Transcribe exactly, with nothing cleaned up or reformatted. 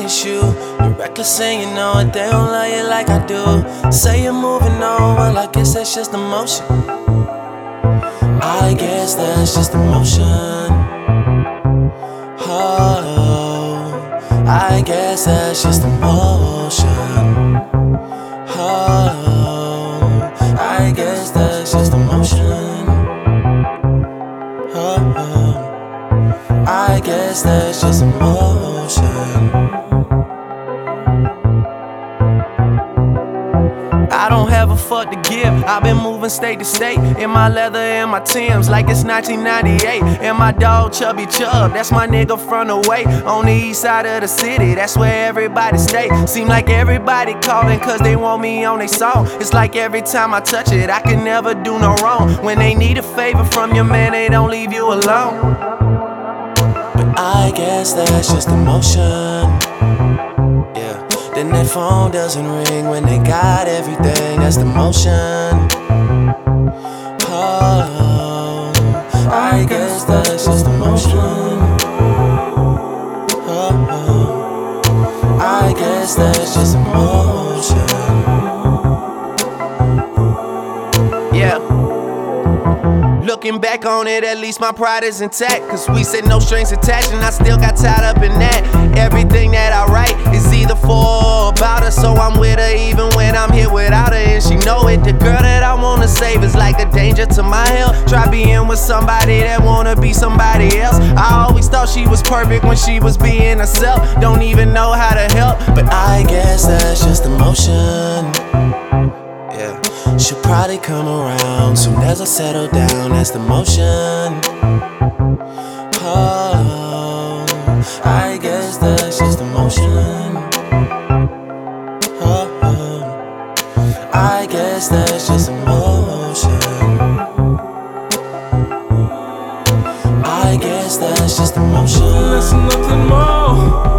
it's you. You're reckless and you know it, they don't love you like I do. Say you're moving on, well I guess that's just emotion. I guess that's just emotion. Oh, I guess that's just emotion. Oh, I guess that's just emotion. Oh, I guess that's just emotion. I don't have a fuck to give. I've been moving state to state in my leather and my Timbs like it's nineteen ninety-eight. And my dog Chubby Chub, that's my nigga from the way on the east side of the city. That's where everybody stay. Seem like everybody calling cause they want me on their song. It's like every time I touch it, I can never do no wrong. When they need a favor from your man, they don't leave you alone. But I guess that's just emotion. Yeah. Then their phone doesn't ring when they got everything. That's the motion. Oh, I guess that's just emotion. Oh, I guess that's just emotion. Yeah. Looking back on it, at least my pride is intact. Cause we said no strings attached and I still got tied up in that. Everything that I write is either for or about her. So I'm with her even when I'm here without her. And she know it, the girl that I wanna save is like a danger to my health. Try being with somebody that wanna be somebody else. I always thought she was perfect when she was being herself. Don't even know how to help, but I guess that's just emotion. Yeah. She'll probably come around soon as I settle down. That's the motion. Oh, I guess that's just emotion. Oh, I guess that's just emotion. I guess that's just emotion. That's nothing more.